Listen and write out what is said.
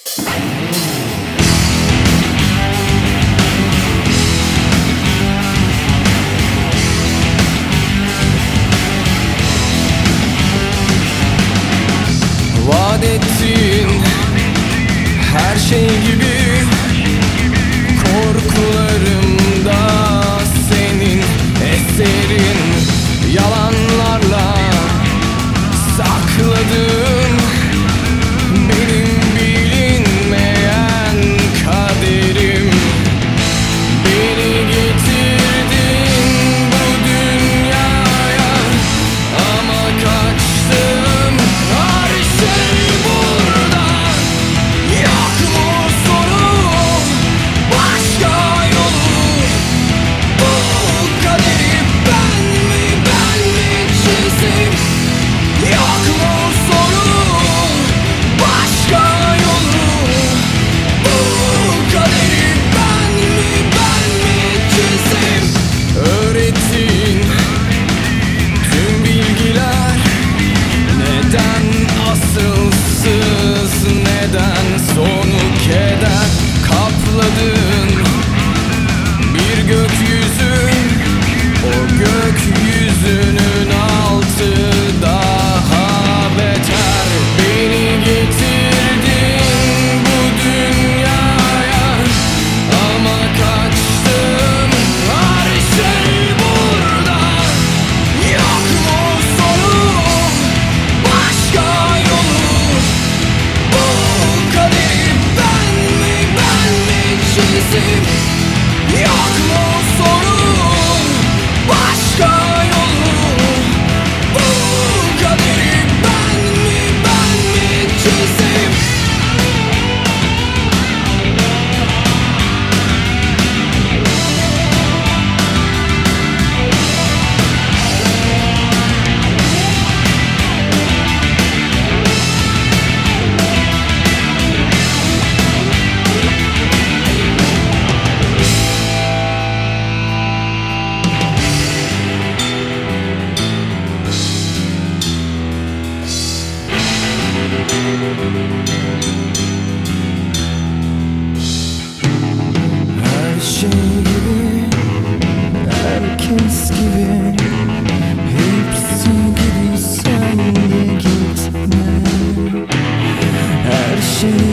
Vaat ettiğin her şey gibi korkularımda senin eserin, yalanlarla sakladığın benim bilinmeyen kaderim. Beni getirdin bu dünyaya ama kaçtım her şey burada. Yok mu sonu, başka yolu? Bu kaderi ben mi çizdim? Yok mu sonu, başka yolu? Bu kaderi ben mi çizdim? Öğrettiğin tüm bilgiler neden asılsız, neden sonu keder? Kapladın bir gökyüzü, o gökyüzünün altı daha beter. Beni getirdin bu dünyaya ama kaçtım her şey burada. Yok mu sonu, başka yolu? Bu kaderi ben mi çizdim? Yok mu sonu, başka yolu? Bu kaderi ben mi çizdim? Her şey gibi, herkes gibi, hepsi gibi sen de gitme. Her şey